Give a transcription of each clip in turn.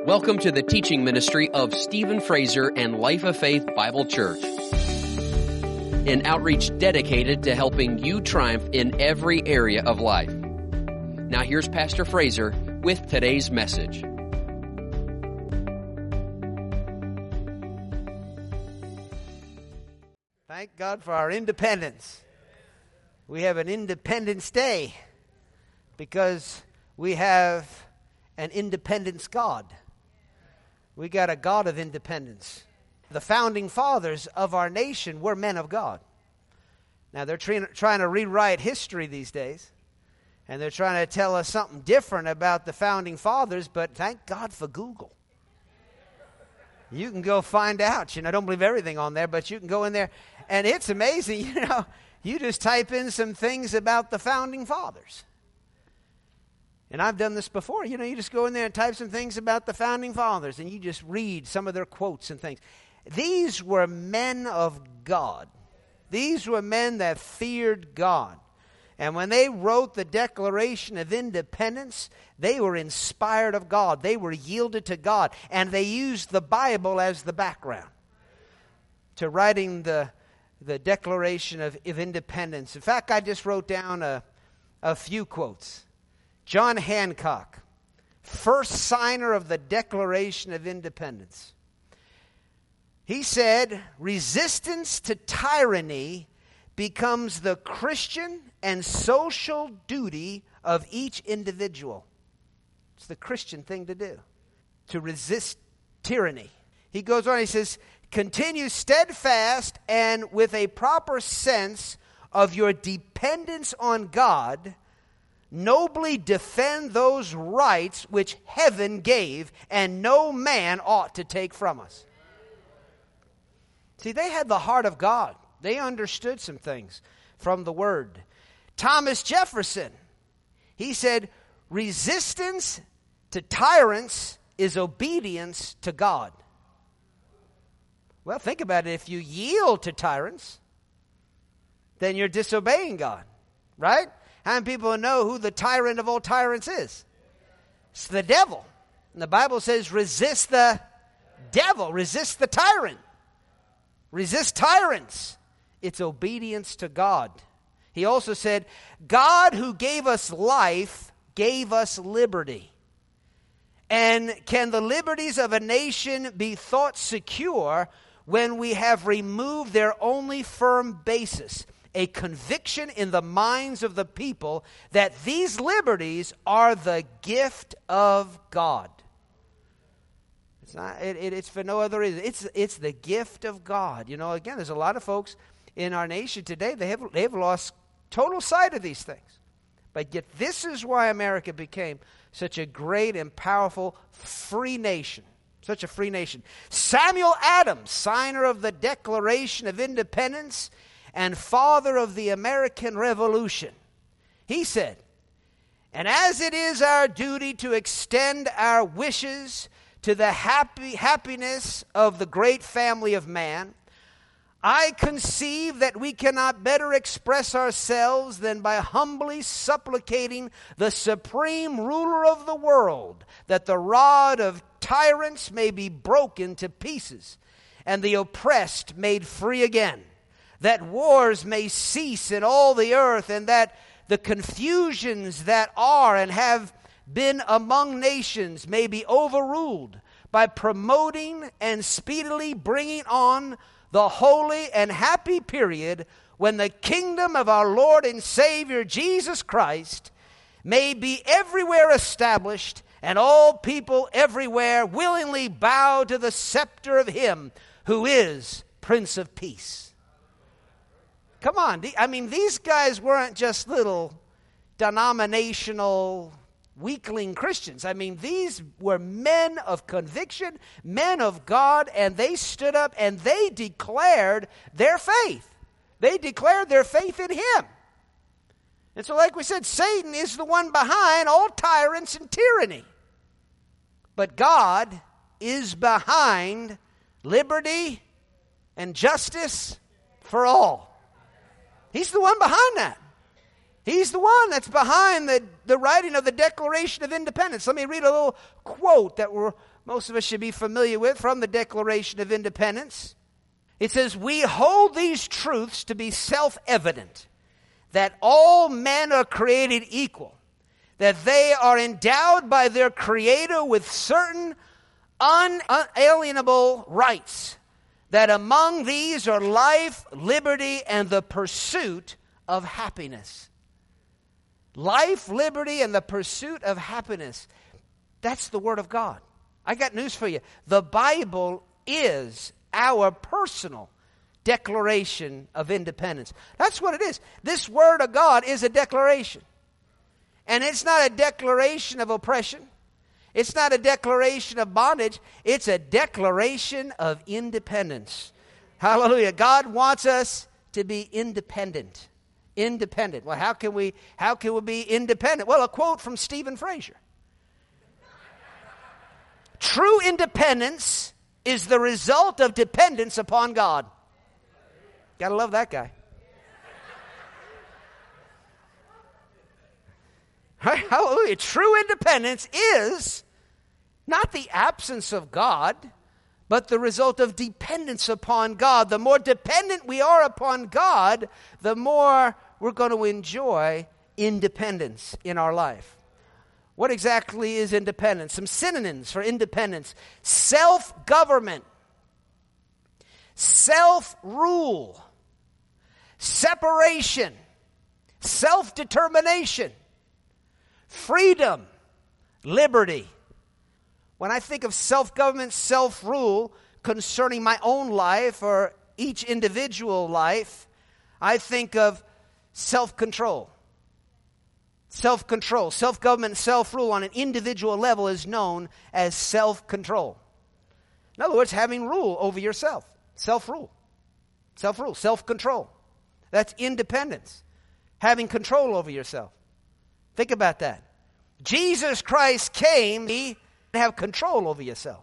Welcome to the teaching ministry of Stephen Fraser and Life of Faith Bible Church, an outreach dedicated to helping you triumph in every area of life. Now here's Pastor Fraser with today's message. Thank God for our independence. We have an Independence Day because we have an independence God. We got a God of independence. The founding fathers of our nation were men of God. Now they're trying to rewrite history these days, and they're trying to tell us something different about the founding fathers, but thank God for Google. You can go find out. I don't believe everything on there, but you can go in there, and it's amazing. You just type in some things about the founding fathers. And I've done this before. You just go in there and type some things about the founding fathers, and you just read some of their quotes and things. These were men of God. These were men that feared God. And when they wrote the Declaration of Independence, they were inspired of God. They were yielded to God. And they used the Bible as the background to writing the Declaration of Independence. In fact, I just wrote down a few quotes. John Hancock, first signer of the Declaration of Independence. He said, resistance to tyranny becomes the Christian and social duty of each individual. It's the Christian thing to do, to resist tyranny. He goes on, he says, continue steadfast and with a proper sense of your dependence on God, nobly defend those rights which heaven gave and no man ought to take from us. See, they had the heart of God. They understood some things from the Word. Thomas Jefferson, he said, resistance to tyrants is obedience to God. Well, think about it. If you yield to tyrants, then you're disobeying God, right? How many people know who the tyrant of all tyrants is? It's the devil. And the Bible says resist the devil, resist the tyrant. Resist tyrants. It's obedience to God. He also said, God who gave us life gave us liberty. And can the liberties of a nation be thought secure when we have removed their only firm basis? A conviction in the minds of the people that these liberties are the gift of God. It's not. It's for no other reason. It's the gift of God. Again, there's a lot of folks in our nation today. They have lost total sight of these things. But yet, this is why America became such a great and powerful free nation. Such a free nation. Samuel Adams, signer of the Declaration of Independence and father of the American Revolution, he said, and as it is our duty to extend our wishes to the happiness of the great family of man, I conceive that we cannot better express ourselves than by humbly supplicating the supreme ruler of the world that the rod of tyrants may be broken to pieces and the oppressed made free again, that wars may cease in all the earth, and that the confusions that are and have been among nations may be overruled by promoting and speedily bringing on the holy and happy period when the kingdom of our Lord and Savior Jesus Christ may be everywhere established, and all people everywhere willingly bow to the scepter of him who is Prince of Peace. Come on. These guys weren't just little denominational weakling Christians. These were men of conviction, men of God, and they stood up and they declared their faith. They declared their faith in him. And so, like we said, Satan is the one behind all tyrants and tyranny. But God is behind liberty and justice for all. He's the one behind that. He's the one that's behind the writing of the Declaration of Independence. Let me read a little quote that most of us should be familiar with from the Declaration of Independence. It says, "We hold these truths to be self-evident, that all men are created equal, that they are endowed by their Creator with certain unalienable rights, that among these are life, liberty, and the pursuit of happiness." Life, liberty, and the pursuit of happiness. That's the Word of God. I got news for you. The Bible is our personal Declaration of Independence. That's what it is. This Word of God is a declaration. And it's not a declaration of oppression. It's not a declaration of bondage. It's a declaration of independence. Hallelujah. God wants us to be independent. Independent. Well, how can we be independent? Well, a quote from Stephen Fraser. True independence is the result of dependence upon God. Gotta love that guy. Hallelujah. True independence is not the absence of God, but the result of dependence upon God. The more dependent we are upon God, the more we're going to enjoy independence in our life. What exactly is independence? Some synonyms for independence: self-government, self-rule, separation, self-determination, freedom, liberty. When I think of self-government, self-rule concerning my own life or each individual life, I think of self-control. Self-control, self-government, self-rule on an individual level is known as self-control. In other words, having rule over yourself. Self-rule. Self-rule, self-control. That's independence. Having control over yourself. Think about that. Jesus Christ came to have control over yourself.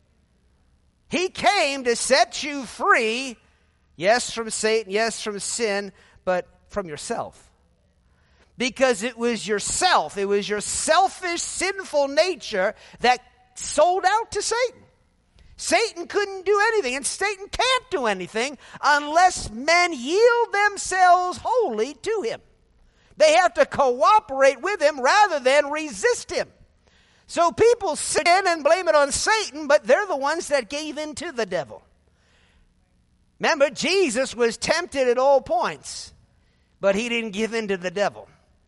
He came to set you free, yes, from Satan, yes, from sin, but from yourself. Because it was yourself, it was your selfish, sinful nature that sold out to Satan. Satan couldn't do anything, and Satan can't do anything unless men yield themselves wholly to him. They have to cooperate with him rather than resist him. So people sin and blame it on Satan, but they're the ones that gave in to the devil. Remember, Jesus was tempted at all points, but he didn't give in to the devil.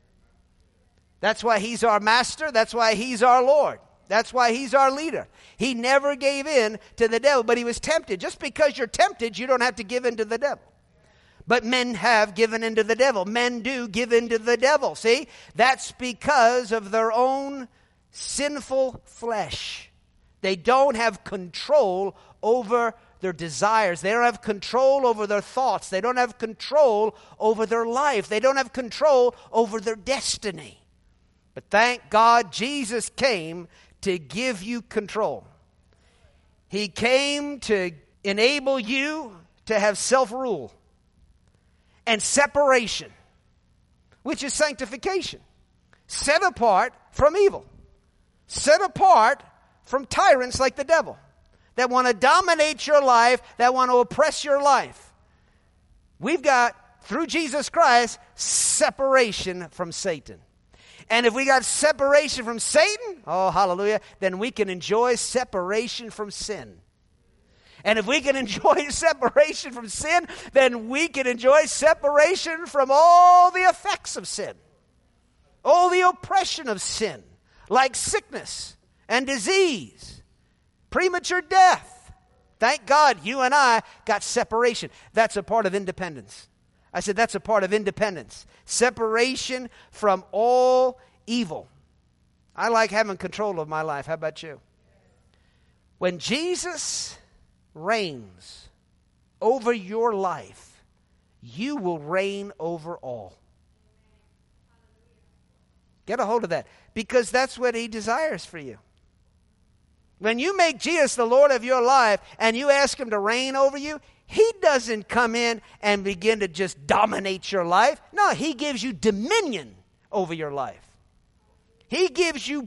That's why he's our master. That's why he's our Lord. That's why he's our leader. He never gave in to the devil, but he was tempted. Just because you're tempted, you don't have to give in to the devil. But men have given in to the devil. Men do give in to the devil. See, that's because of their own sinful flesh. They don't have control over their desires. They don't have control over their thoughts. They don't have control over their life. They don't have control over their destiny. But thank God Jesus came to give you control. He came to enable you to have self-rule and separation, which is sanctification. Set apart from evil. Set apart from tyrants like the devil that want to dominate your life, that want to oppress your life. We've got, through Jesus Christ, separation from Satan. And if we got separation from Satan, oh, hallelujah, then we can enjoy separation from sin. And if we can enjoy separation from sin, then we can enjoy separation from all the effects of sin. All the oppression of sin, like sickness and disease, premature death. Thank God you and I got separation. That's a part of independence. I said that's a part of independence. Separation from all evil. I like having control of my life. How about you? When Jesus reigns over your life, you will reign over all. Get a hold of that, because that's what he desires for you. When you make Jesus the Lord of your life and you ask him to reign over you, he doesn't come in and begin to just dominate your life. No, he gives you dominion over your life. He gives you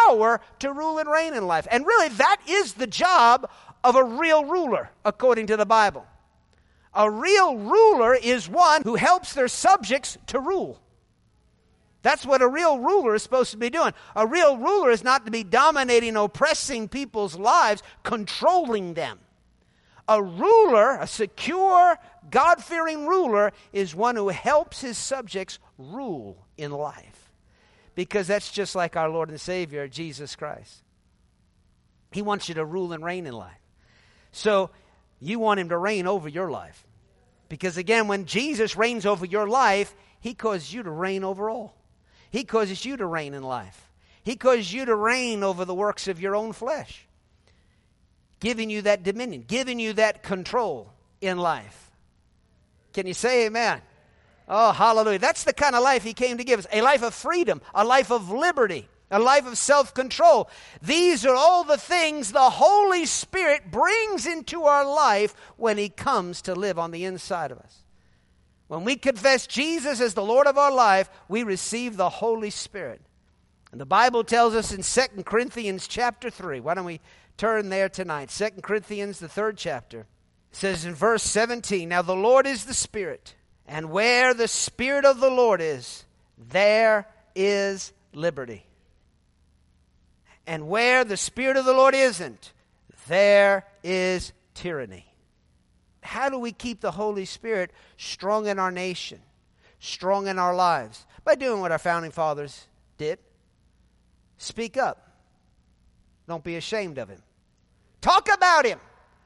power to rule and reign in life. And really, that is the job of a real ruler, according to the Bible. A real ruler is one who helps their subjects to rule. That's what a real ruler is supposed to be doing. A real ruler is not to be dominating, oppressing people's lives, controlling them. A ruler, a secure, God-fearing ruler, is one who helps his subjects rule in life. Because that's just like our Lord and Savior, Jesus Christ. He wants you to rule and reign in life. So you want him to reign over your life. Because again, when Jesus reigns over your life, he causes you to reign over all. He causes you to reign in life. He causes you to reign over the works of your own flesh. Giving you that dominion, giving you that control in life. Can you say amen? Oh, hallelujah. That's the kind of life he came to give us. A life of freedom, a life of liberty, a life of self-control. These are all the things the Holy Spirit brings into our life when he comes to live on the inside of us. When we confess Jesus as the Lord of our life, we receive the Holy Spirit. And the Bible tells us in 2 Corinthians chapter 3. Why don't we turn there tonight? 2 Corinthians, the 3rd chapter. It says in verse 17, "Now the Lord is the Spirit, and where the Spirit of the Lord is, there is liberty. And where the Spirit of the Lord isn't, there is tyranny." How do we keep the Holy Spirit strong in our nation, strong in our lives? By doing what our founding fathers did. Speak up. Don't be ashamed of him. Talk about him.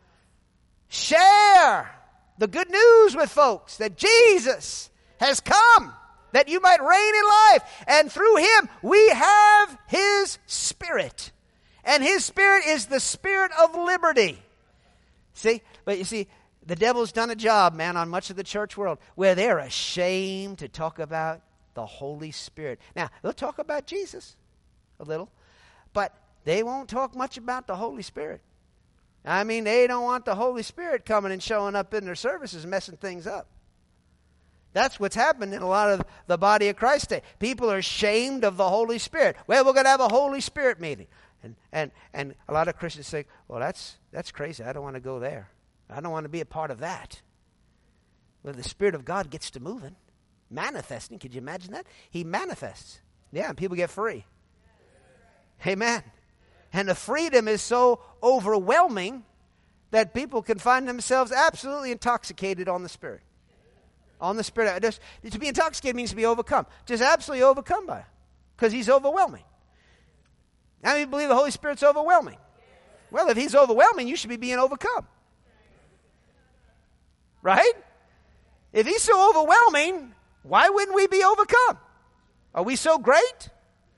Share the good news with folks that Jesus has come, that you might reign in life. And through him, we have his Spirit. And his Spirit is the Spirit of liberty. See? But you see, the devil's done a job, man, on much of the church world where they're ashamed to talk about the Holy Spirit. Now, they'll talk about Jesus a little, but they won't talk much about the Holy Spirit. I mean, they don't want the Holy Spirit coming and showing up in their services and messing things up. That's what's happened in a lot of the body of Christ today. People are ashamed of the Holy Spirit. Well, we're going to have a Holy Spirit meeting. And a lot of Christians say, well, that's crazy. I don't want to go there. I don't want to be a part of that. Well, the Spirit of God gets to moving, manifesting. Could you imagine that? He manifests. Yeah, and people get free. Amen. And the freedom is so overwhelming that people can find themselves absolutely intoxicated on the Spirit. On the Spirit. To be intoxicated means to be overcome. Just absolutely overcome by it. Because he's overwhelming. How many believe the Holy Spirit's overwhelming? Well, if he's overwhelming, you should be being overcome. Right? If he's so overwhelming, why wouldn't we be overcome? Are we so great?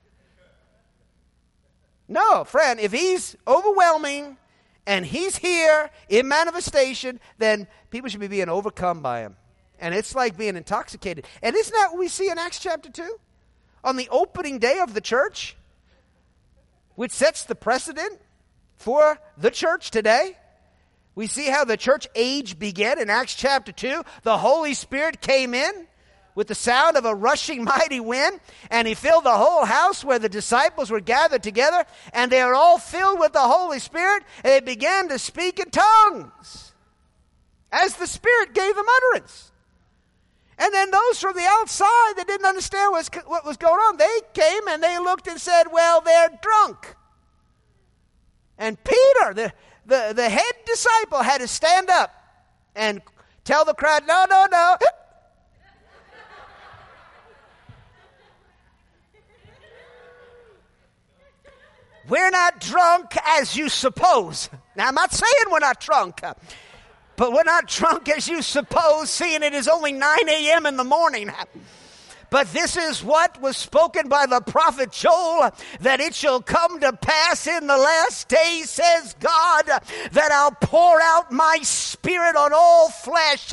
No, friend, if he's overwhelming and he's here in manifestation, then people should be being overcome by him. And it's like being intoxicated. And isn't that what we see in Acts chapter 2? On the opening day of the church, which sets the precedent for the church today. We see how the church age began in Acts chapter 2. The Holy Spirit came in with the sound of a rushing mighty wind, and he filled the whole house where the disciples were gathered together, and they were all filled with the Holy Spirit, and they began to speak in tongues as the Spirit gave them utterance. And then those from the outside that didn't understand what was going on, they came and they looked and said, well, they're drunk. And Peter, the head disciple, had to stand up and tell the crowd, no. We're not drunk as you suppose. Now, I'm not saying we're not drunk, but we're not drunk as you suppose, seeing it is only 9 a.m. in the morning. But this is what was spoken by the prophet Joel, that it shall come to pass in the last days, says God, that I'll pour out my Spirit on all flesh.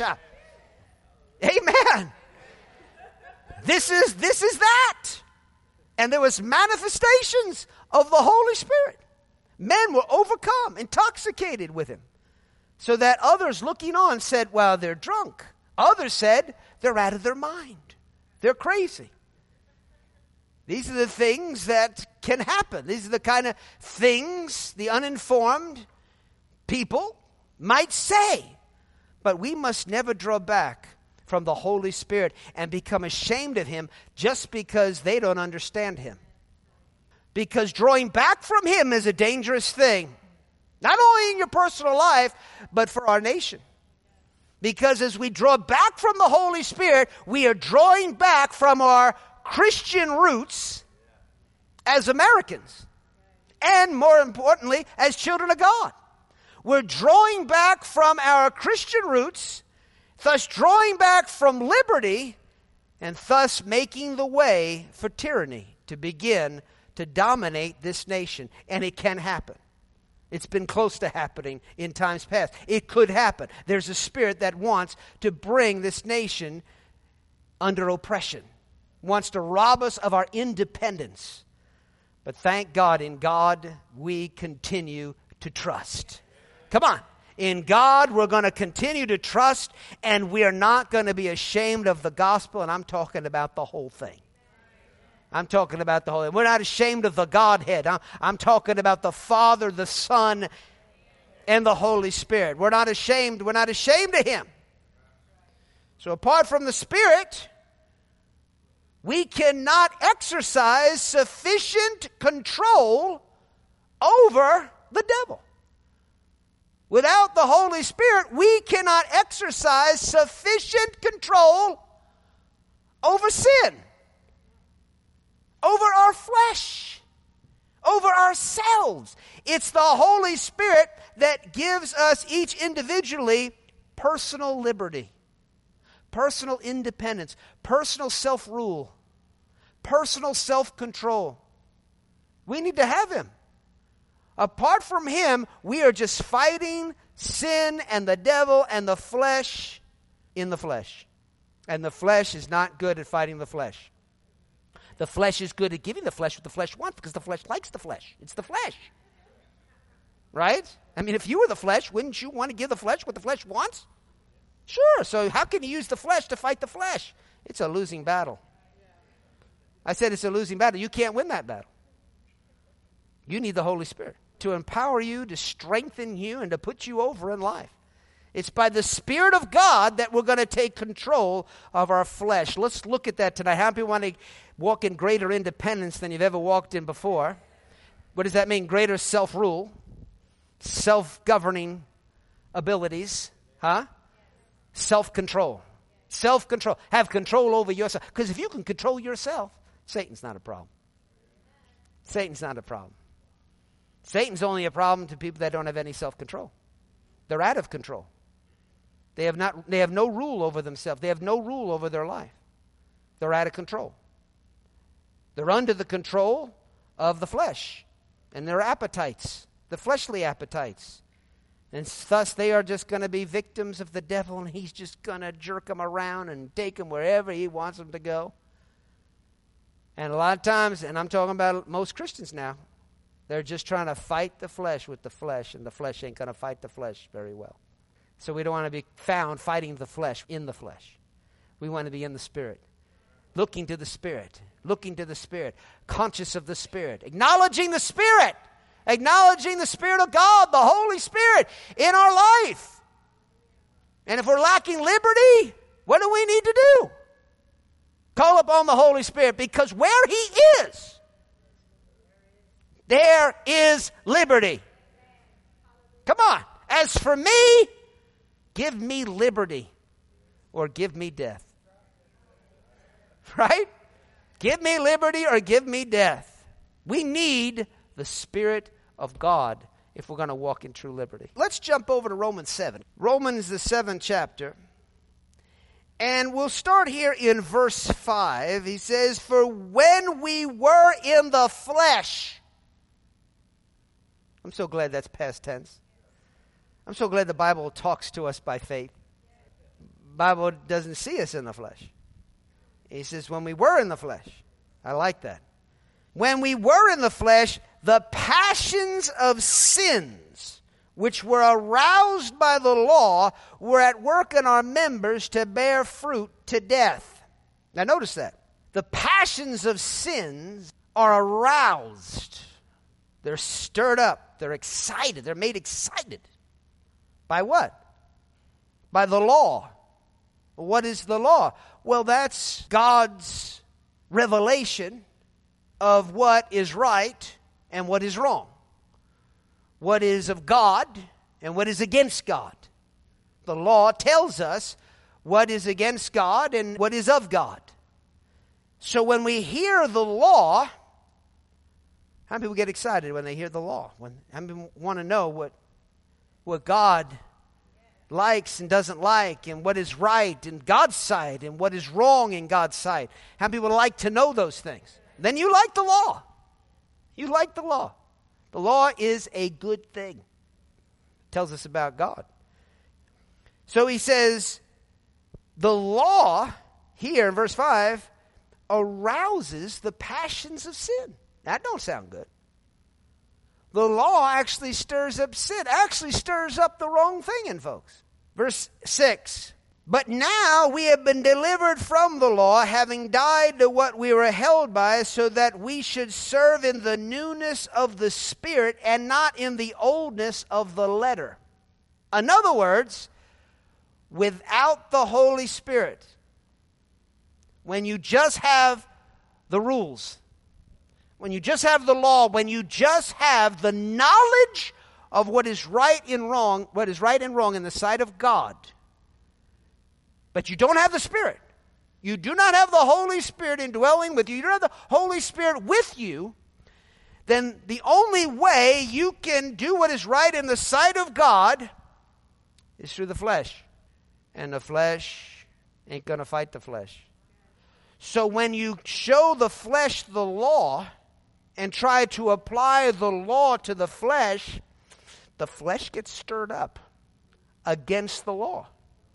Amen. This is that. And there was manifestations of the Holy Spirit. Men were overcome, intoxicated with him. So that others looking on said, well, they're drunk. Others said, they're out of their mind. They're crazy. These are the things that can happen. These are the kind of things the uninformed people might say. But we must never draw back from the Holy Spirit and become ashamed of Him just because they don't understand Him. Because drawing back from Him is a dangerous thing. Not only in your personal life, but for our nation. Because as we draw back from the Holy Spirit, we are drawing back from our Christian roots as Americans. And more importantly, as children of God. We're drawing back from our Christian roots, thus drawing back from liberty, and thus making the way for tyranny to begin to dominate this nation. And it can happen. It's been close to happening in times past. It could happen. There's a spirit that wants to bring this nation under oppression, wants to rob us of our independence. But thank God, in God we continue to trust. Come on. In God we're going to continue to trust, and we are not going to be ashamed of the gospel, and I'm talking about the whole thing. I'm talking about the whole thing. We're not ashamed of the Godhead. I'm talking about the Father, the Son, and the Holy Spirit. We're not ashamed. We're not ashamed of Him. So apart from the Spirit, we cannot exercise sufficient control over the devil. Without the Holy Spirit, we cannot exercise sufficient control over sin, over our flesh, over ourselves. It's the Holy Spirit that gives us each individually personal liberty, personal independence, personal self-rule, personal self-control. We need to have Him. Apart from Him, we are just fighting sin and the devil and the flesh in the flesh. And the flesh is not good at fighting the flesh. The flesh is good at giving the flesh what the flesh wants because the flesh likes the flesh. It's the flesh. Right? I mean, if you were the flesh, wouldn't you want to give the flesh what the flesh wants? Sure. So how can you use the flesh to fight the flesh? It's a losing battle. I said it's a losing battle. You can't win that battle. You need the Holy Spirit to empower you, to strengthen you, and to put you over in life. It's by the Spirit of God that we're going to take control of our flesh. Let's look at that tonight. How many people want to walk in greater independence than you've ever walked in before? What does that mean? Greater self-rule, self-governing abilities, self-control. Self-control. Have control over yourself. Because if you can control yourself, Satan's not a problem. Satan's not a problem. Satan's only a problem to people that don't have any self-control. They're out of control. They have no rule over themselves. They have no rule over their life. They're out of control. They're under the control of the flesh and their appetites, the fleshly appetites. And thus they are just going to be victims of the devil, and he's just going to jerk them around and take them wherever he wants them to go. And a lot of times, and I'm talking about most Christians now, they're just trying to fight the flesh with the flesh, and the flesh ain't going to fight the flesh very well. So we don't want to be found fighting the flesh in the flesh. We want to be in the Spirit, looking to the Spirit, conscious of the Spirit, acknowledging the Spirit of God, the Holy Spirit in our life. And if we're lacking liberty, what do we need to do? Call upon the Holy Spirit, because where He is, there is liberty. Come on. As for me, give me liberty or give me death. Right? Give me liberty or give me death. We need the Spirit of God if we're going to walk in true liberty. Let's jump over to Romans 7. Romans, the 7th chapter. And we'll start here in verse 5. He says, "For when we were in the flesh..." I'm so glad that's past tense. I'm so glad the Bible talks to us by faith. The Bible doesn't see us in the flesh. He says, when we were in the flesh. I like that. When we were in the flesh, the passions of sins, which were aroused by the law, were at work in our members to bear fruit to death. Now notice that. the passions of sins are aroused. They're stirred up. They're excited. They're made excited. By what? By the law. What is the law? Well, that's God's revelation of what is right and what is wrong. What is of God and what is against God. The law tells us what is against God and what is of God. So when we hear the law, how many people get excited when they hear the law? How many people want to know what God likes and doesn't like, and what is right in God's sight and what is wrong in God's sight? How many people like to know those things? Then you like the law. You like the law. The law is a good thing. It tells us about God. So he says, the law, here in verse 5, arouses the passions of sin. That don't sound good. The law actually stirs up sin, actually stirs up the wrong thing in folks. Verse 6, but now we have been delivered from the law, having died to what we were held by, so that we should serve in the newness of the Spirit and not in the oldness of the letter. In other words, without the Holy Spirit, when you just have the rules, when you just have the law, when you just have the knowledge of what is right and wrong in the sight of God, but you don't have the Spirit, you do not have the Holy Spirit indwelling with you, you don't have the Holy Spirit with you, then the only way you can do what is right in the sight of God is through the flesh. And the flesh ain't going to fight the flesh. So when you show the flesh the law and try to apply the law to the flesh gets stirred up against the law.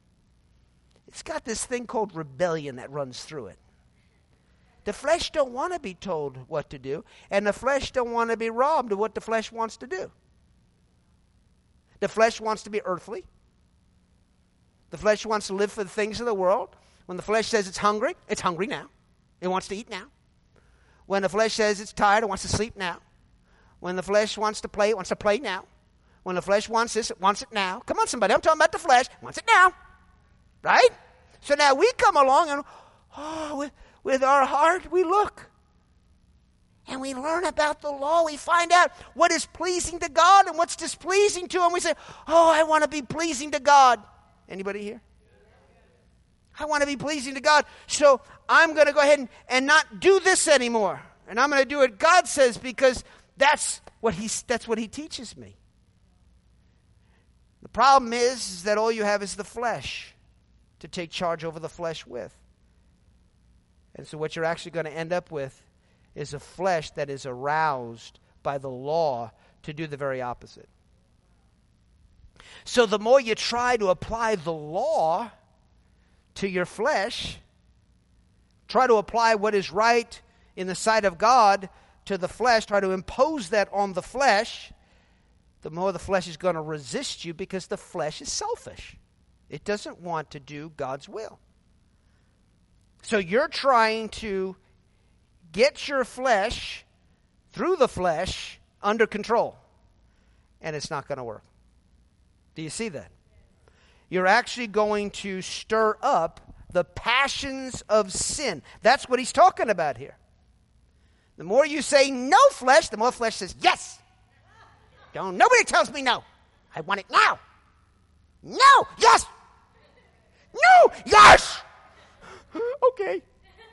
It's got this thing called rebellion that runs through it. The flesh don't want to be told what to do, and the flesh don't want to be robbed of what the flesh wants to do. The flesh wants to be earthly. The flesh wants to live for the things of the world. When the flesh says it's hungry now. It wants to eat now. When the flesh says it's tired, it wants to sleep now. When the flesh wants to play, it wants to play now. When the flesh wants this, it wants it now. Come on, somebody, I'm talking about the flesh. It wants it now. Right? So now we come along and, with our heart, we look. And we learn about the law. We find out what is pleasing to God and what's displeasing to Him. We say, I want to be pleasing to God. Anybody here? I want to be pleasing to God, so I'm going to go ahead and not do this anymore. And I'm going to do what God says because that's what He teaches me. The problem is that all you have is the flesh to take charge over the flesh with. And so what you're actually going to end up with is a flesh that is aroused by the law to do the very opposite. So the more you try to apply the law to your flesh, try to apply what is right in the sight of God to the flesh, try to impose that on the flesh, the more the flesh is going to resist you because the flesh is selfish. It doesn't want to do God's will. So you're trying to get your flesh, through the flesh, under control. And it's not going to work. Do you see that? You're actually going to stir up the passions of sin. That's what he's talking about here. The more you say no flesh, the more flesh says yes. Nobody tells me no. I want it now. No, yes. No, yes. Okay.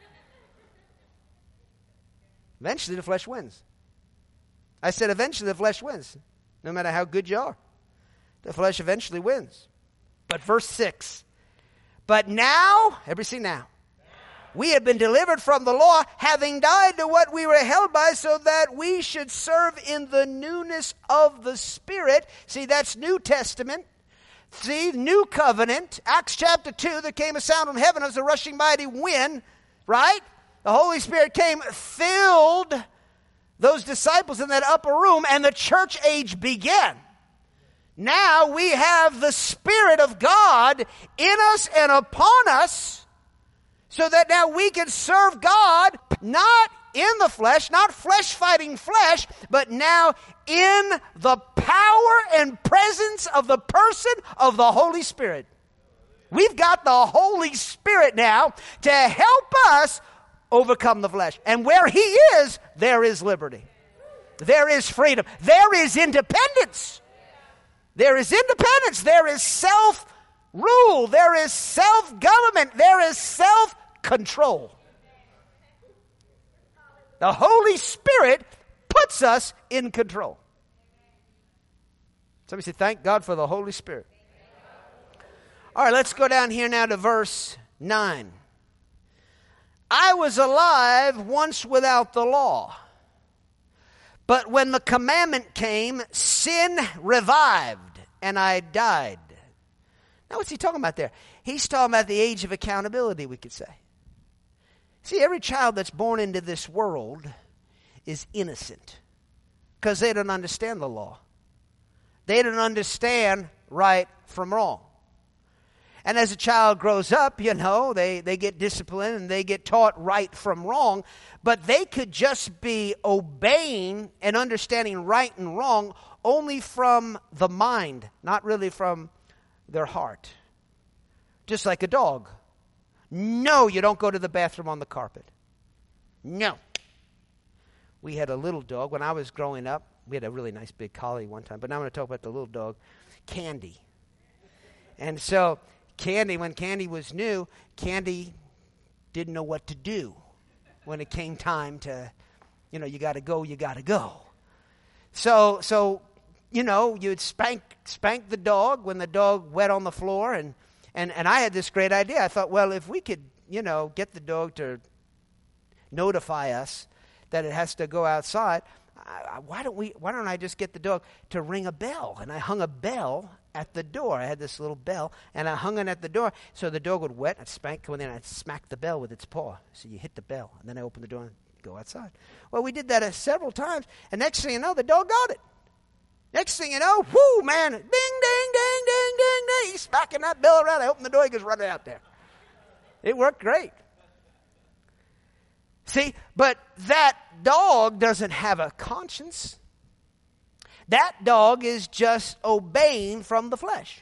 Eventually the flesh wins. I said eventually the flesh wins. No matter how good you are. The flesh eventually wins. But verse 6. But now, everybody see now. We have been delivered from the law, having died to what we were held by, so that we should serve in the newness of the Spirit. See, that's New Testament. See, New Covenant. Acts chapter 2, there came a sound from heaven as a rushing mighty wind, right? The Holy Spirit came, filled those disciples in that upper room, and the church age began. Now we have the Spirit of God in us and upon us So that now we can serve God, not in the flesh, not flesh fighting flesh, but now in the power and presence of the person of the Holy Spirit. We've got the Holy Spirit now to help us overcome the flesh. And where He is, there is liberty. There is freedom. There is independence. There is independence. There is self-rule. There is self-government. There is self-control. The Holy Spirit puts us in control. Somebody say, thank God for the Holy Spirit. All right, let's go down here now to verse 9. I was alive once without the law, but when the commandment came, sin revived, and I died. Now, what's he talking about there? He's talking about the age of accountability, we could say. See, every child that's born into this world is innocent because they don't understand the law. They don't understand right from wrong. And as a child grows up, you know, they get disciplined and they get taught right from wrong. But they could just be obeying and understanding right and wrong only from the mind, not really from their heart. Just like a dog. No, you don't go to the bathroom on the carpet. No. We had a little dog when I was growing up. We had a really nice big collie one time. But now I'm going to talk about the little dog, Candy. And so Candy, when Candy was new, Candy didn't know what to do when it came time to, you know, you got to go, you got to go. So you know, you'd spank the dog when the dog wet on the floor. And I had this great idea. I thought, well, if we could, you know, get the dog to notify us that it has to go outside, why don't I just get the dog to ring a bell? And I hung a bell at the door. I had this little bell, and I hung it at the door so the dog would wet, I'd spank, and then I'd smack the bell with its paw. So you hit the bell, and then I open the door and go outside. Well, we did that several times, and next thing you know, the dog got it. Next thing you know, whoo, man, ding, ding, ding, ding, ding, ding. He's smacking that bell around. I open the door, he goes running out there. It worked great. See, but that dog doesn't have a conscience. That dog is just obeying from the flesh.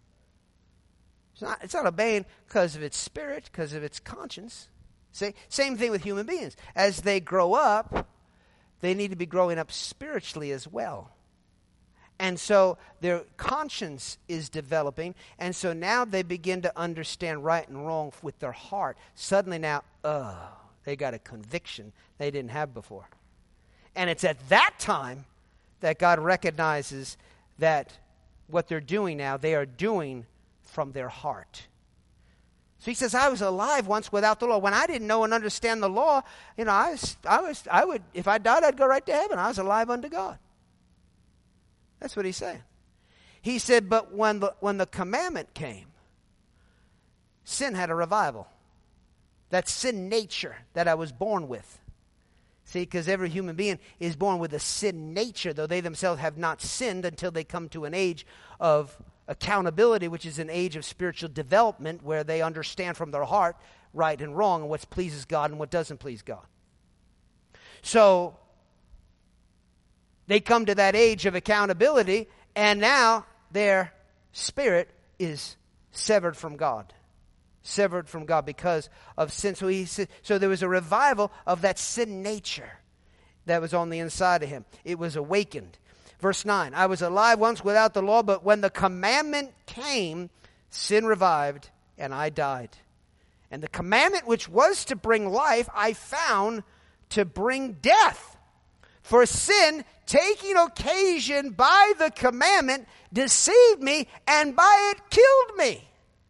It's not obeying because of its spirit, because of its conscience. See, same thing with human beings. As they grow up, they need to be growing up spiritually as well. And so their conscience is developing, and so now they begin to understand right and wrong with their heart. Suddenly now, they got a conviction they didn't have before. And it's at that time that God recognizes that what they're doing now, they are doing from their heart. So he says, I was alive once without the law. When I didn't know and understand the law, you know, I would, if I died, I'd go right to heaven. I was alive unto God. That's what he's saying. He said, but when the commandment came, sin had a revival. That sin nature that I was born with. See, because every human being is born with a sin nature, though they themselves have not sinned until they come to an age of accountability, which is an age of spiritual development where they understand from their heart right and wrong and what pleases God and what doesn't please God. So they come to that age of accountability, and now their spirit is severed from God. Severed from God because of sin. So there was a revival of that sin nature that was on the inside of him. It was awakened. Verse 9, I was alive once without the law, but when the commandment came, sin revived, and I died. And the commandment which was to bring life, I found to bring death. For sin, taking occasion by the commandment, deceived me, and by it killed me.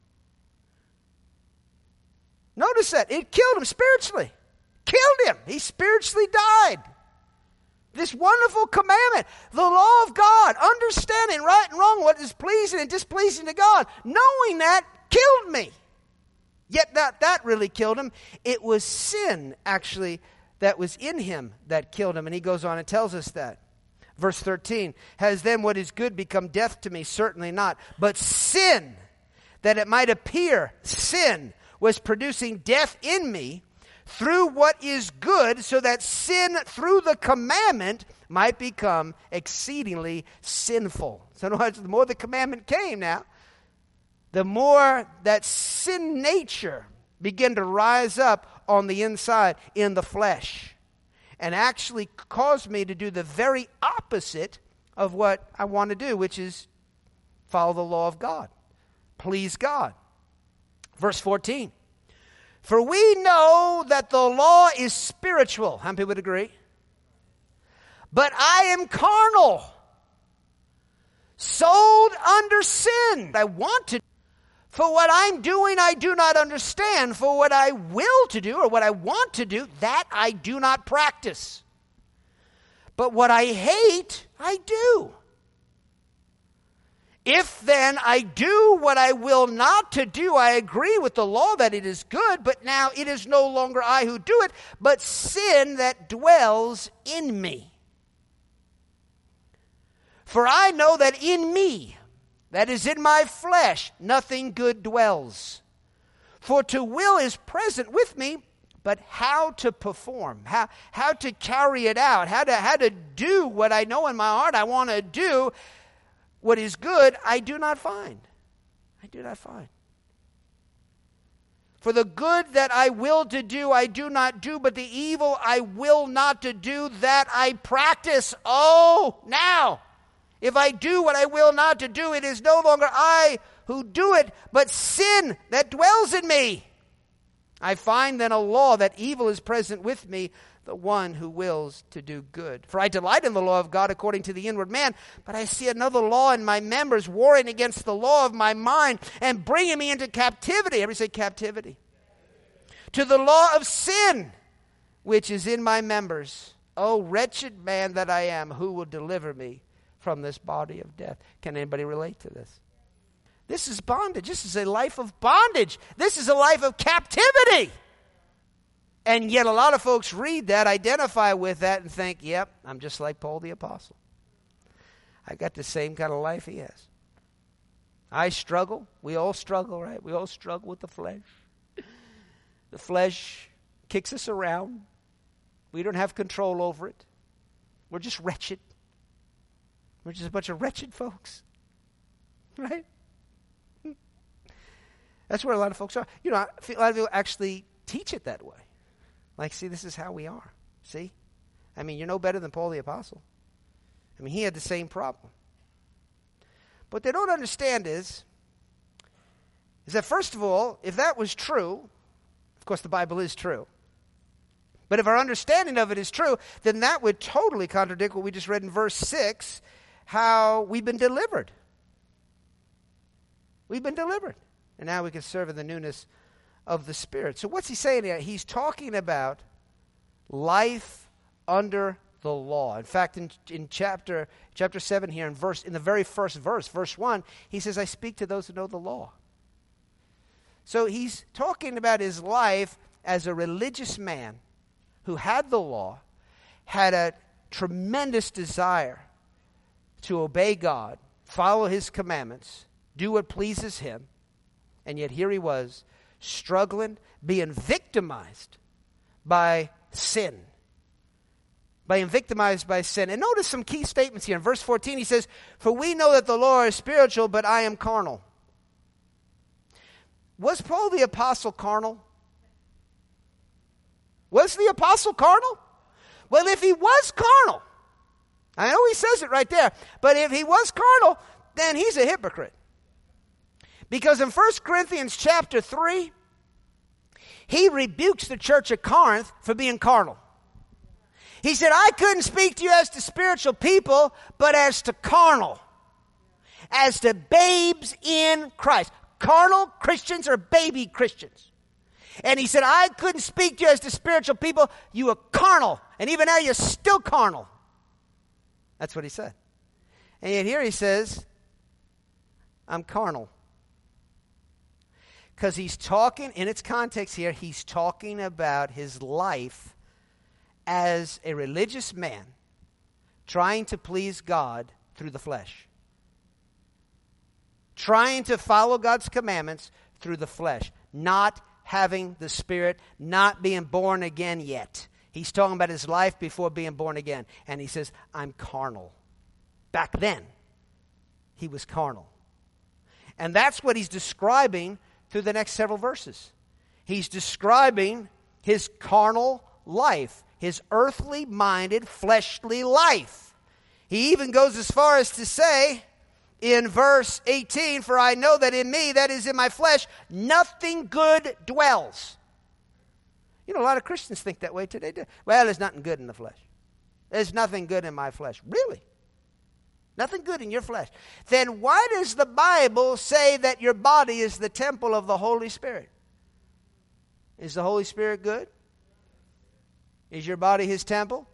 Notice that. It killed him spiritually. Killed him. He spiritually died. This wonderful commandment, the law of God, understanding right and wrong, what is pleasing and displeasing to God, knowing that killed me. Yet that really killed him. It was sin, actually, that was in him that killed him. And he goes on and tells us that. Verse 13, has then what is good become death to me? Certainly not. But sin, that it might appear, sin, was producing death in me through what is good, so that sin through the commandment might become exceedingly sinful. So in other words, the more the commandment came now, the more that sin nature began to rise up on the inside in the flesh and actually caused me to do the very opposite of what I want to do, which is follow the law of God, please God. Verse 14. For we know that the law is spiritual. How many people would agree? But I am carnal, sold under sin. I want to. For what I'm doing, I do not understand. For what I will to do, or what I want to do, that I do not practice. But what I hate, I do. If then I do what I will not to do, I agree with the law that it is good, but now it is no longer I who do it, but sin that dwells in me. For I know that in me, that is in my flesh, nothing good dwells. For to will is present with me, but how to perform, how to carry it out, how to do what I know in my heart I want to do, what is good, I do not find. I do not find. For the good that I will to do, I do not do, but the evil I will not to do, that I practice. Oh, now, if I do what I will not to do, it is no longer I who do it, but sin that dwells in me. I find then a law that evil is present with me, the one who wills to do good. For I delight in the law of God according to the inward man, but I see another law in my members, warring against the law of my mind and bringing me into captivity. Everybody say captivity. To the law of sin, which is in my members. O wretched man that I am, who will deliver me from this body of death? Can anybody relate to this? This is bondage. This is a life of bondage. This is a life of captivity. And yet a lot of folks read that, identify with that, and think, yep, I'm just like Paul the Apostle. I got the same kind of life he has. I struggle. We all struggle, right? We all struggle with the flesh. The flesh kicks us around. We don't have control over it. We're just wretched. We're just a bunch of wretched folks. Right? That's where a lot of folks are. You know, a lot of people actually teach it that way. Like, see, this is how we are. See? I mean, you're no better than Paul the Apostle. I mean, he had the same problem. What they don't understand is that, first of all, if that was true, of course the Bible is true, but if our understanding of it is true, then that would totally contradict what we just read in verse 6, how we've been delivered. We've been delivered. And now we can serve in the newness of the Spirit. So what's he saying here? He's talking about life under the law. In fact, in chapter 7 here, in the very first verse, verse 1, he says, I speak to those who know the law. So he's talking about his life as a religious man who had the law, had a tremendous desire to obey God, follow his commandments, do what pleases him, and yet here he was, struggling, being victimized by sin. Being victimized by sin. And notice some key statements here. In verse 14 he says, for we know that the law is spiritual, but I am carnal. Was Paul the Apostle carnal? Was the Apostle carnal? Well, if he was carnal, I know he says it right there, but if he was carnal, then he's a hypocrite. Because in 1 Corinthians chapter 3, he rebukes the church of Corinth for being carnal. He said, I couldn't speak to you as to spiritual people, but as to carnal. As to babes in Christ. Carnal Christians are baby Christians. And he said, I couldn't speak to you as to spiritual people. You were carnal. And even now you're still carnal. That's what he said. And yet here he says, I'm carnal. Because he's talking, in its context here, he's talking about his life as a religious man trying to please God through the flesh. Trying to follow God's commandments through the flesh. Not having the Spirit, not being born again yet. He's talking about his life before being born again. And he says, I'm carnal. Back then, he was carnal. And that's what he's describing through the next several verses. He's describing his carnal life, his earthly-minded, fleshly life. He even goes as far as to say in verse 18, for I know that in me, that is in my flesh, nothing good dwells. You know, a lot of Christians think that way today. Well, there's nothing good in the flesh. There's nothing good in my flesh. Really? Nothing good in your flesh. Then why does the Bible say that your body is the temple of the Holy Spirit? Is the Holy Spirit good? Is your body his temple?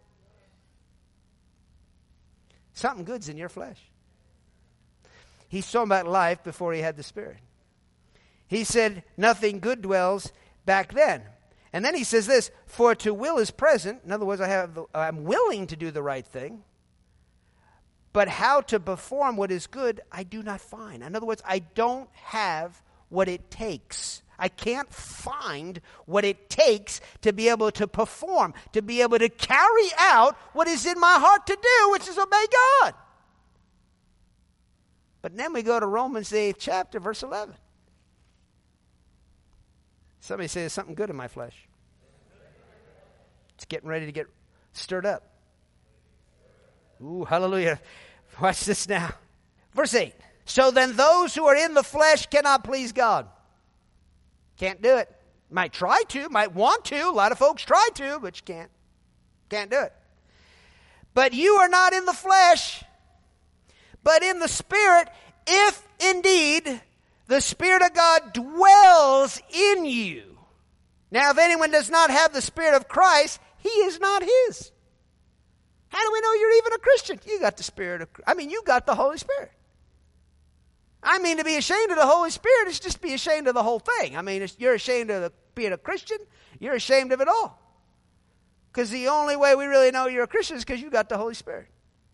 Something good's in your flesh. He's talking about life before he had the Spirit. He said nothing good dwells back then. And then he says this, for to will is present. In other words, I'm willing to do the right thing. But how to perform what is good, I do not find. In other words, I don't have what it takes. I can't find what it takes to be able to perform, to be able to carry out what is in my heart to do, which is obey God. But then we go to Romans the 8th chapter, verse 11. Somebody say there's something good in my flesh. It's getting ready to get stirred up. Ooh, hallelujah. Watch this now. Verse 8. So then those who are in the flesh cannot please God. Can't do it. Might try to, might want to. A lot of folks try to, but you can't. Can't do it. But you are not in the flesh, but in the Spirit, if indeed the Spirit of God dwells in you. Now, if anyone does not have the Spirit of Christ, he is not his. How do we know you're even a Christian? You got the Spirit of, you got the Holy Spirit. To be ashamed of the Holy Spirit is just be ashamed of the whole thing. You're ashamed of being a Christian. You're ashamed of it all. Because the only way we really know you're a Christian is because you got the Holy Spirit.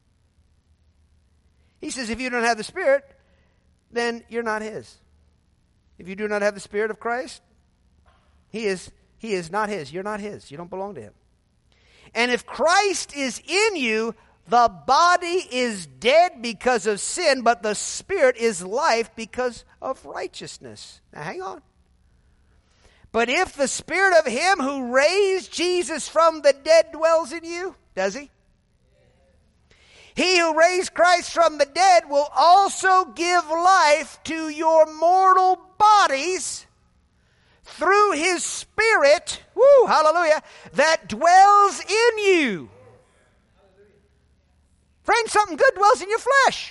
He says if you don't have the Spirit, then you're not his. If you do not have the Spirit of Christ, he is not his. You're not his. You don't belong to him. And if Christ is in you, the body is dead because of sin, but the Spirit is life because of righteousness. Now hang on. But if the Spirit of him who raised Jesus from the dead dwells in you, does he? He who raised Christ from the dead will also give life to your mortal bodies through his Spirit, woo, hallelujah, that dwells in you. Friend, something good dwells in your flesh.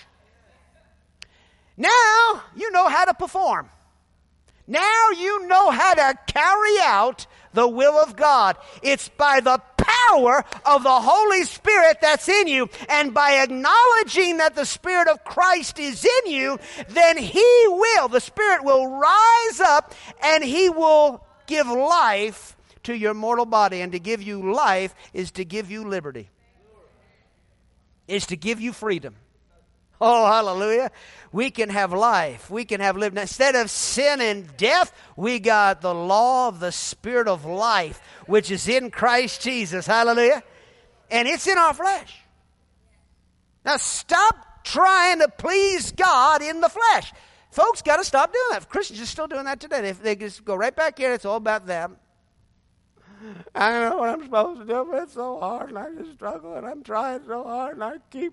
Now you know how to perform. Now you know how to carry out the will of God. It's by the power of the Holy Spirit that's in you, and by acknowledging that the Spirit of Christ is in you, then the Spirit will rise up and he will give life to your mortal body. And to give you life is to give you liberty. Is to give you freedom. Oh, hallelujah. We can have life. We can have liberty. Instead of sin and death, we got the law of the Spirit of life, which is in Christ Jesus. Hallelujah. And it's in our flesh. Now stop trying to please God in the flesh. Folks got to stop doing that. Christians are still doing that today. They just go right back here. It's all about them. I don't know what I'm supposed to do, but it's so hard, and I just struggle, and I'm trying so hard, and I keep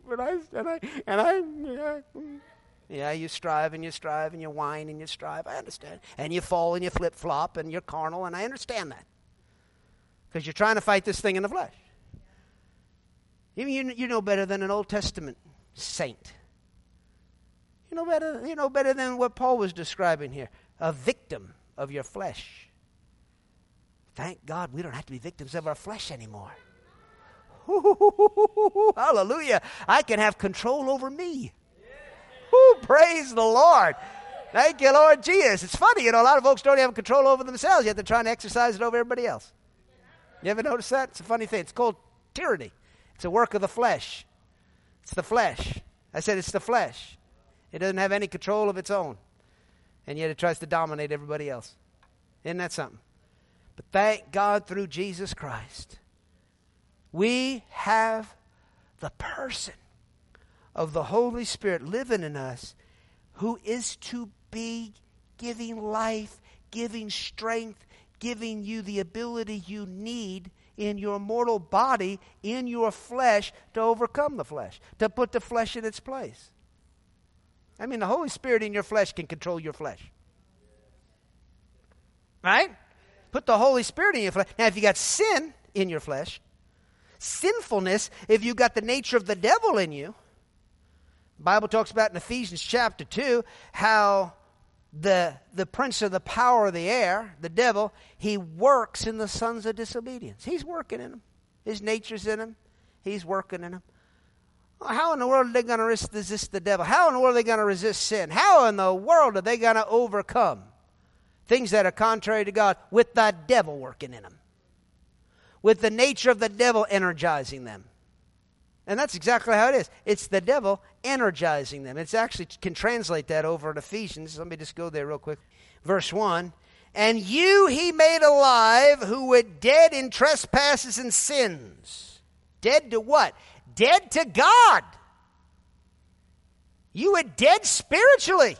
it, Yeah, you strive, and you whine, and you strive. I understand. And you fall, and you flip-flop, and you're carnal, and I understand that. Because you're trying to fight this thing in the flesh. You know better than an Old Testament saint. You know better than what Paul was describing here. A victim of your flesh. Thank God we don't have to be victims of our flesh anymore. Hallelujah. I can have control over me. Praise the Lord. Thank you, Lord Jesus. It's funny, a lot of folks don't have control over themselves, yet they're trying to exercise it over everybody else. You ever notice that? It's a funny thing. It's called tyranny. It's a work of the flesh. It's the flesh. I said it's the flesh. It doesn't have any control of its own. And yet it tries to dominate everybody else. Isn't that something? But thank God through Jesus Christ, we have the person of the Holy Spirit living in us, who is to be giving life, giving strength, giving you the ability you need in your mortal body, in your flesh, to overcome the flesh, to put the flesh in its place. I mean, the Holy Spirit in your flesh can control your flesh. Right? Put the Holy Spirit in your flesh. Now, if you got sin in your flesh, sinfulness, if you got the nature of the devil in you, the Bible talks about in Ephesians chapter 2 how the prince of the power of the air, the devil, he works in the sons of disobedience. He's working in them. His nature's in him. He's working in them. How in the world are they going to resist the devil? How in the world are they going to resist sin? How in the world are they going to overcome things that are contrary to God with the devil working in them? With the nature of the devil energizing them. And that's exactly how it is. It's the devil energizing them. It's actually can translate that over in Ephesians. Let me just go there real quick. Verse 1. And you he made alive who were dead in trespasses and sins. Dead to what? Dead to God. You were dead spiritually.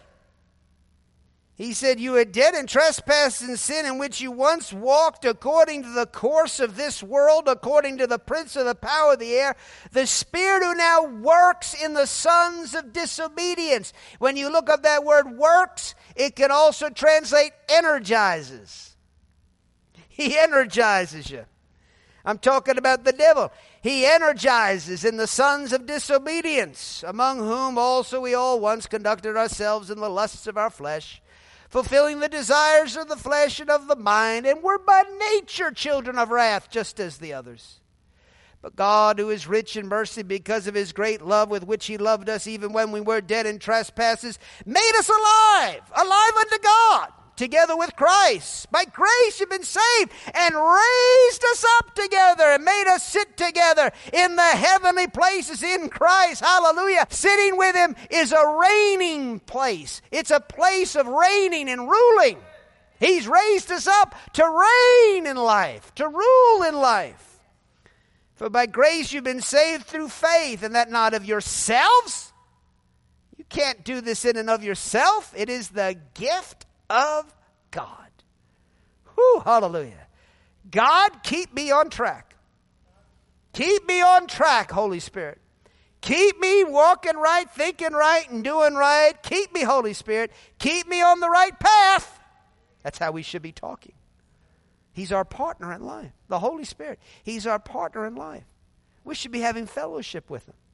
He said, you were dead in trespasses and sin, in which you once walked according to the course of this world, according to the prince of the power of the air, the spirit who now works in the sons of disobedience. When you look up that word works, it can also translate energizes. He energizes you. I'm talking about the devil. He energizes in the sons of disobedience, among whom also we all once conducted ourselves in the lusts of our flesh, fulfilling the desires of the flesh and of the mind, and were by nature children of wrath, just as the others. But God, who is rich in mercy, because of his great love with which he loved us, even when we were dead in trespasses, made us alive unto God, together with Christ. By grace you've been saved, and raised us up together, and made us sit together in the heavenly places in Christ. Hallelujah. Sitting with him is a reigning place. It's a place of reigning and ruling. He's raised us up to reign in life, to rule in life. For by grace you've been saved through faith, and that not of yourselves. You can't do this in and of yourself. It is the gift of God. Whew, hallelujah. God, keep me on track. Keep me on track, Holy Spirit. Keep me walking right, thinking right, and doing right. Keep me, Holy Spirit. Keep me on the right path. That's how we should be talking. He's our partner in life. The Holy Spirit. He's our partner in life. We should be having fellowship with him.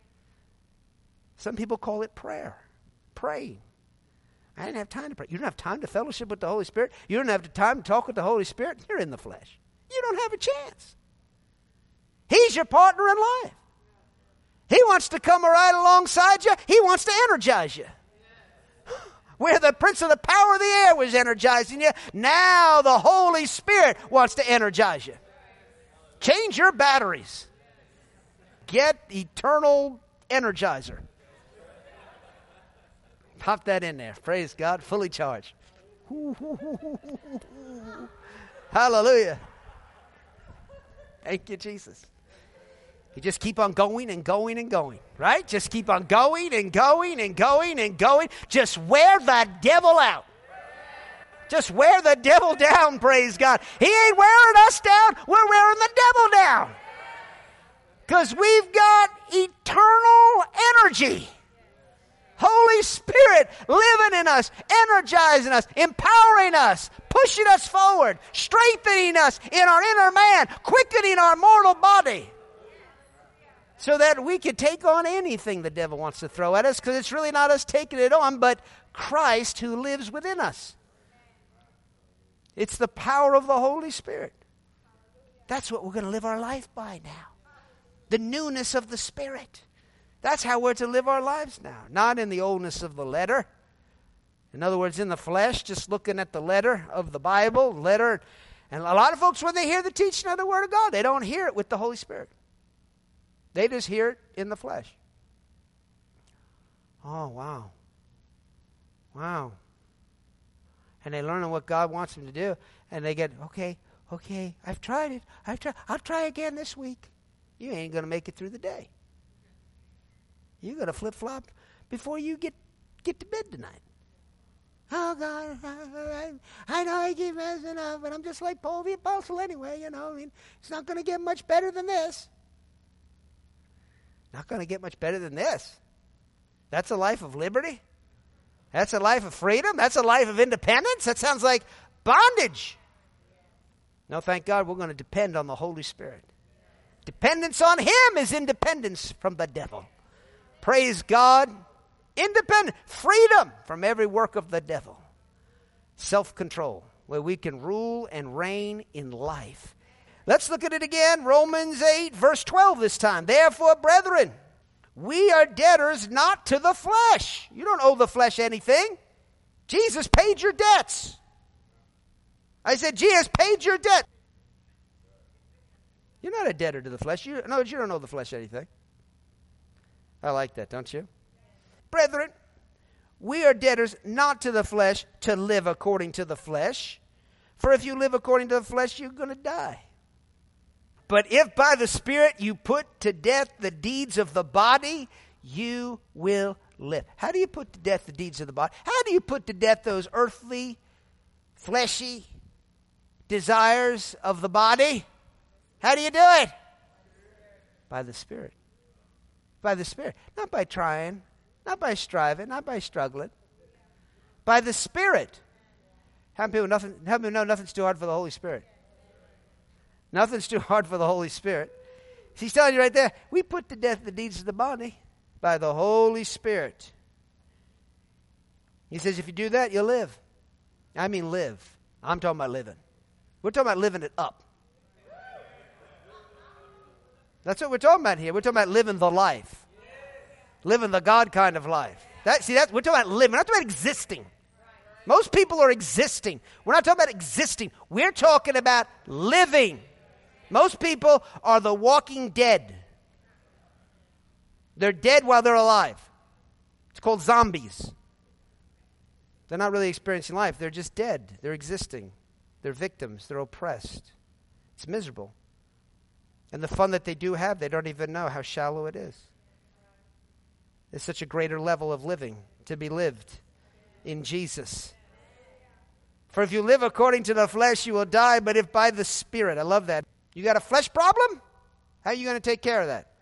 Some people call it prayer. Praying. I didn't have time to pray. You don't have time to fellowship with the Holy Spirit. You don't have the time to talk with the Holy Spirit. You're in the flesh. You don't have a chance. He's your partner in life. He wants to come right alongside you. He wants to energize you. Where the prince of the power of the air was energizing you, now the Holy Spirit wants to energize you. Change your batteries. Get eternal energizer. Pop that in there. Praise God. Fully charged. Hallelujah. Thank you, Jesus. You just keep on going and going and going, right? Just keep on going and going and going and going. Just wear the devil out. Just wear the devil down, praise God. He ain't wearing us down. We're wearing the devil down. Because we've got eternal energy. Holy Spirit living in us, energizing us, empowering us, pushing us forward, strengthening us in our inner man, quickening our mortal body. So that we can take on anything the devil wants to throw at us, because it's really not us taking it on, but Christ who lives within us. It's the power of the Holy Spirit. That's what we're going to live our life by now. The newness of the Spirit. That's how we're to live our lives now. Not in the oldness of the letter. In other words, in the flesh, just looking at the letter of the Bible. And a lot of folks, when they hear the teaching of the Word of God, they don't hear it with the Holy Spirit. They just hear it in the flesh. Oh, wow. Wow. And they learn what God wants them to do. And they get, okay, I've tried it. I'll try again this week. You ain't going to make it through the day. You're going to flip-flop before you get to bed tonight. Oh, God, I know I keep messing up, but I'm just like Paul the Apostle anyway, I mean, it's not going to get much better than this. Not going to get much better than this. That's a life of liberty? That's a life of freedom? That's a life of independence? That sounds like bondage. No, thank God, we're going to depend on the Holy Spirit. Dependence on Him is independence from the devil. Praise God. Independent, freedom from every work of the devil. Self-control, where we can rule and reign in life. Let's look at it again. Romans 8, verse 12 this time. Therefore, brethren, we are debtors not to the flesh. You don't owe the flesh anything. Jesus paid your debts. I said, Jesus paid your debt. You're not a debtor to the flesh. You don't owe the flesh anything. I like that, don't you? Brethren, we are debtors not to the flesh to live according to the flesh. For if you live according to the flesh, you're going to die. But if by the Spirit you put to death the deeds of the body, you will live. How do you put to death the deeds of the body? How do you put to death those earthly, fleshy desires of the body? How do you do it? By the Spirit. By the Spirit. Not by trying. Not by striving, not by struggling. By the Spirit. How many people know nothing's too hard for the Holy Spirit? Nothing's too hard for the Holy Spirit. He's telling you right there, we put to death the deeds of the body by the Holy Spirit. He says if you do that, you'll live. I mean live. I'm talking about living. We're talking about living it up. That's what we're talking about here. We're talking about living the life. Living the God kind of life. We're talking about living. We're not talking about existing. Most people are existing. We're not talking about existing. We're talking about living. Most people are the walking dead. They're dead while they're alive. It's called zombies. They're not really experiencing life. They're just dead. They're existing. They're victims. They're oppressed. It's miserable. And the fun that they do have, they don't even know how shallow it is. There's such a greater level of living to be lived in Jesus. For if you live according to the flesh, you will die, but if by the Spirit. I love that. You got a flesh problem? How are you going to take care of that?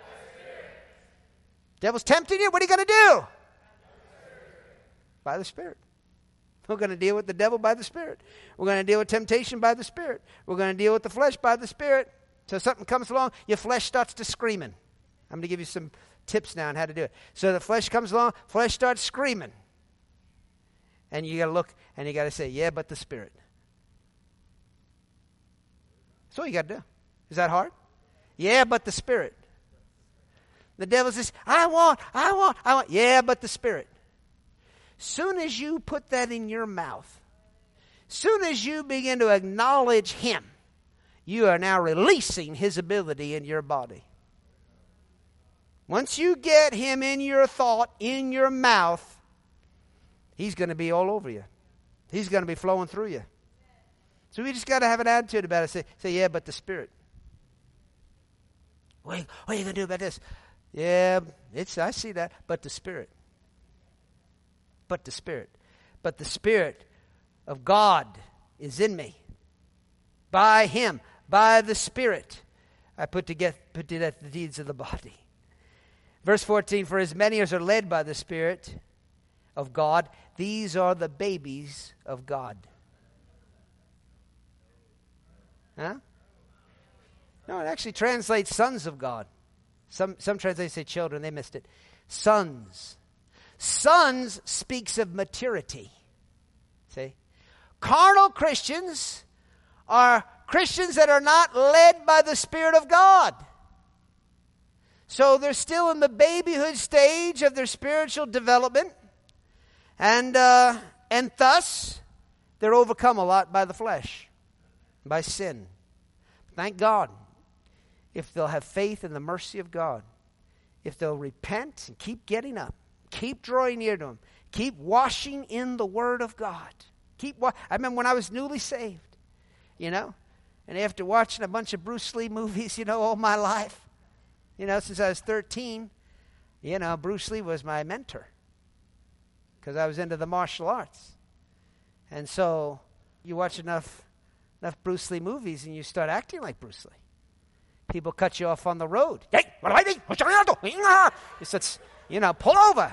Devil's tempting you? What are you going to do? By the Spirit. We're going to deal with the devil by the Spirit. We're going to deal with temptation by the Spirit. We're going to deal with the flesh by the Spirit. So something comes along, your flesh starts to screaming. I'm going to give you some tips now on how to do it. So the flesh comes along, flesh starts screaming. And you got to look and you got to say, yeah, but the Spirit. That's all you got to do. Is that hard? Yeah, but the Spirit. The devil says, I want. Yeah, but the Spirit. Soon as you put that in your mouth, soon as you begin to acknowledge Him, you are now releasing His ability in your body. Once you get Him in your thought, in your mouth, He's going to be all over you. He's going to be flowing through you. So we just got to have an attitude about it. Say, yeah, but the Spirit. What are you going to do about this? Yeah, I see that, but the Spirit. But the Spirit. But the Spirit of God is in me. By Him, by the Spirit, I put to death the deeds of the body. Verse 14, for as many as are led by the Spirit of God, these are the babies of God. Huh? No, it actually translates sons of God. Some translations say children. They missed it. Sons. Sons speaks of maturity. See? Carnal Christians are Christians that are not led by the Spirit of God. So they're still in the babyhood stage of their spiritual development. And thus, they're overcome a lot by the flesh, by sin. Thank God. If they'll have faith in the mercy of God, if they'll repent and keep getting up, keep drawing near to Him, keep washing in the Word of God, I remember when I was newly saved, and after watching a bunch of Bruce Lee movies, all my life, since I was 13, Bruce Lee was my mentor because I was into the martial arts. And so you watch enough Bruce Lee movies and you start acting like Bruce Lee. People cut you off on the road. He says, pull over,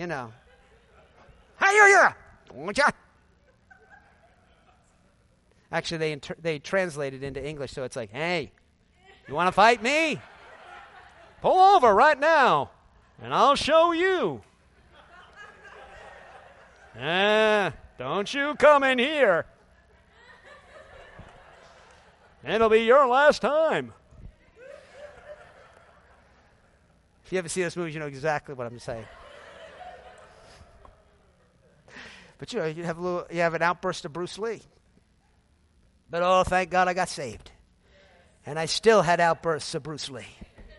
Actually, they translate it into English, so it's like, hey, you want to fight me? Pull over right now, and I'll show you. Don't you come in here. It'll be your last time. If you ever see this movie, you know exactly what I'm saying. But you have an outburst of Bruce Lee. But thank God I got saved. And I still had outbursts of Bruce Lee.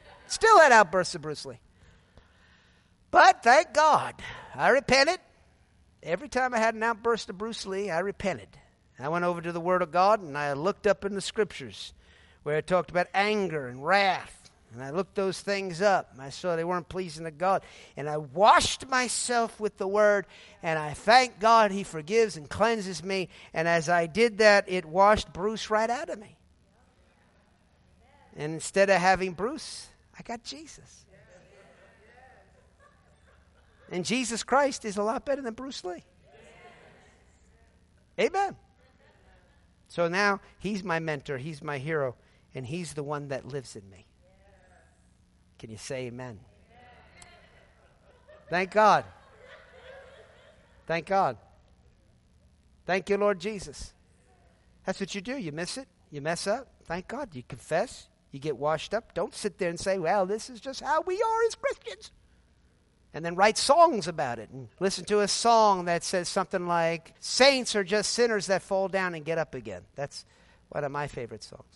But thank God, I repented. Every time I had an outburst of Bruce Lee, I repented. I went over to the Word of God and I looked up in the Scriptures where it talked about anger and wrath. And I looked those things up. And I saw they weren't pleasing to God. And I washed myself with the Word. And I thank God He forgives and cleanses me. And as I did that, it washed Bruce right out of me. And instead of having Bruce, I got Jesus. And Jesus Christ is a lot better than Bruce Lee. Amen. So now He's my mentor. He's my hero. And He's the one that lives in me. Can you say amen? Thank God. Thank God. Thank you, Lord Jesus. That's what you do. You miss it. You mess up. Thank God. You confess. You get washed up. Don't sit there and say, well, this is just how we are as Christians. And then write songs about it. And listen to a song that says something like, saints are just sinners that fall down and get up again. That's one of my favorite songs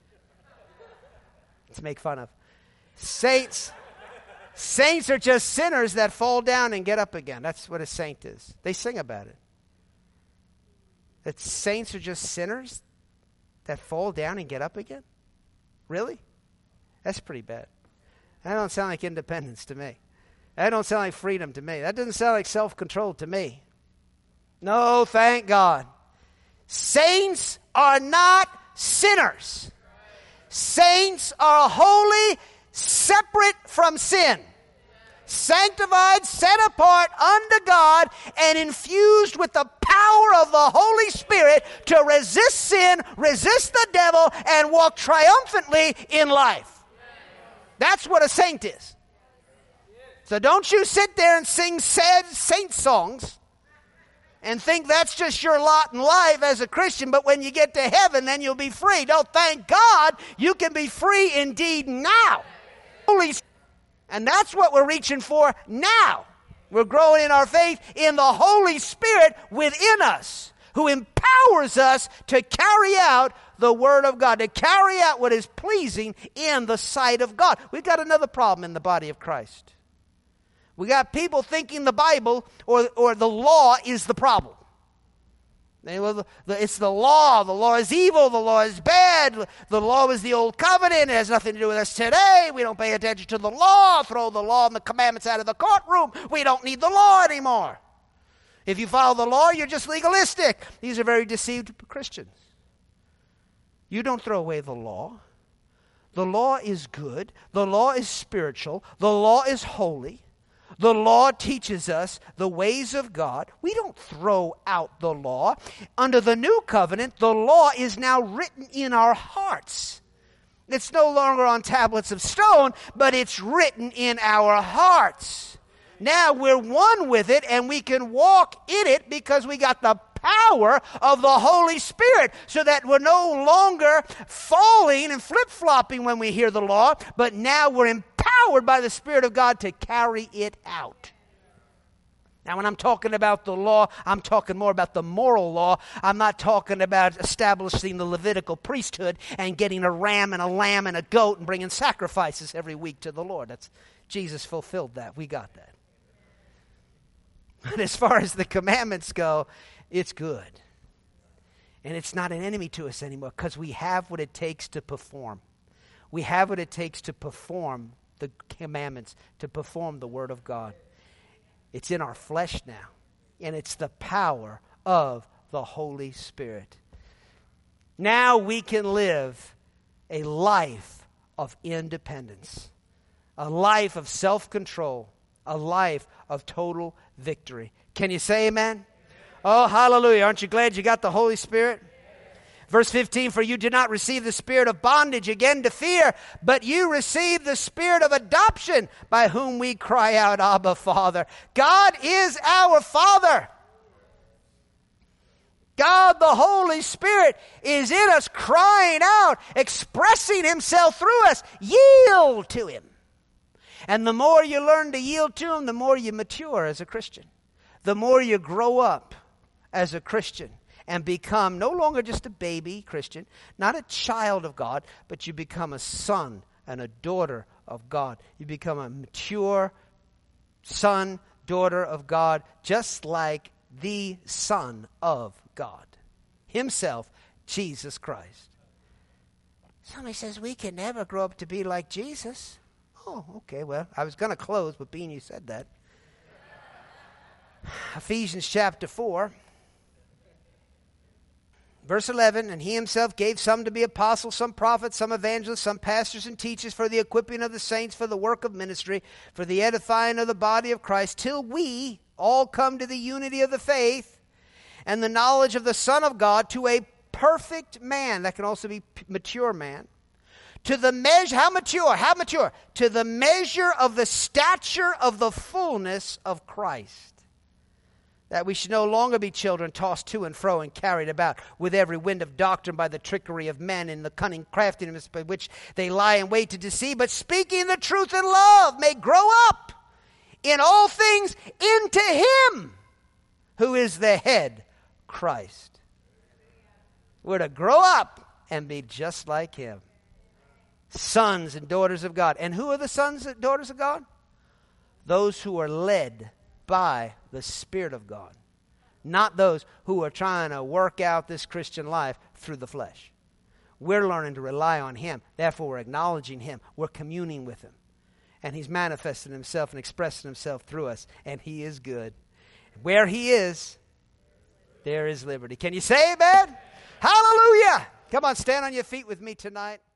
to make fun of. Saints are just sinners that fall down and get up again. That's what a saint is. They sing about it. That saints are just sinners that fall down and get up again? Really? That's pretty bad. That don't sound like independence to me. That don't sound like freedom to me. That doesn't sound like self-control to me. No, thank God. Saints are not sinners. Saints are holy, separate from sin, sanctified, set apart unto God, and infused with the power of the Holy Spirit to resist sin, resist the devil, and walk triumphantly in life. That's what a saint is. So don't you sit there and sing sad saint songs and think that's just your lot in life as a Christian, but when you get to heaven, then you'll be free. No, thank God you can be free indeed now. And that's what we're reaching for now. We're growing in our faith in the Holy Spirit within us, who empowers us to carry out the Word of God, to carry out what is pleasing in the sight of God. We've got another problem in the body of Christ. We got people thinking the Bible or the law is the problem. It's the law. The law is evil. The law is bad. The law is the old covenant. It has nothing to do with us today. We don't pay attention to the law. Throw the law and the commandments out of the courtroom. We don't need the law anymore. If you follow the law, you're just legalistic. These are very deceived Christians. You don't throw away the law. The law is good. The law is spiritual. The law is holy. The law teaches us the ways of God. We don't throw out the law. Under the new covenant, the law is now written in our hearts. It's no longer on tablets of stone, but it's written in our hearts. Now we're one with it, and we can walk in it because we got the power of the Holy Spirit, so that we're no longer falling and flip-flopping when we hear the law, but now we're empowered by the Spirit of God to carry it out. Now, when I'm talking about the law, I'm talking more about the moral law. I'm not talking about establishing the Levitical priesthood and getting a ram and a lamb and a goat and bringing sacrifices every week to the Lord. Jesus fulfilled that. We got that. But as far as the commandments go, it's good. And it's not an enemy to us anymore because we have what it takes to perform. We have what it takes to perform the commandments, to perform the Word of God. It's in our flesh now. And it's the power of the Holy Spirit. Now we can live a life of independence, a life of self-control, a life of total victory. Can you say amen? Oh, hallelujah. Aren't you glad you got the Holy Spirit? Verse 15, for you did not receive the spirit of bondage again to fear, but you received the spirit of adoption by whom we cry out, Abba, Father. God is our Father. God, the Holy Spirit, is in us crying out, expressing himself through us. Yield to him. And the more you learn to yield to him, the more you mature as a Christian. The more you grow up as a Christian and become no longer just a baby Christian, not a child of God, but you become a son and a daughter of God. You become a mature son, daughter of God, just like the Son of God himself, Jesus Christ. Somebody says we can never grow up to be like Jesus. Oh, okay, well, I was going to close, but being you said that. Ephesians chapter 4. Verse 11, and he himself gave some to be apostles, some prophets, some evangelists, some pastors and teachers for the equipping of the saints, for the work of ministry, for the edifying of the body of Christ, till we all come to the unity of the faith and the knowledge of the Son of God, to a perfect man. That can also be mature man. To the measure, how mature? How mature? To the measure of the stature of the fullness of Christ. That we should no longer be children tossed to and fro and carried about with every wind of doctrine by the trickery of men and the cunning craftiness by which they lie in wait to deceive, but speaking the truth in love may grow up in all things into him who is the head, Christ. We're to grow up and be just like him. Sons and daughters of God. And who are the sons and daughters of God? Those who are led by the Spirit of God. Not those who are trying to work out this Christian life through the flesh. We're learning to rely on him. Therefore, we're acknowledging him. We're communing with him. And he's manifesting himself and expressing himself through us. And he is good. Where he is, there is liberty. Can you say amen? Hallelujah. Come on, stand on your feet with me tonight.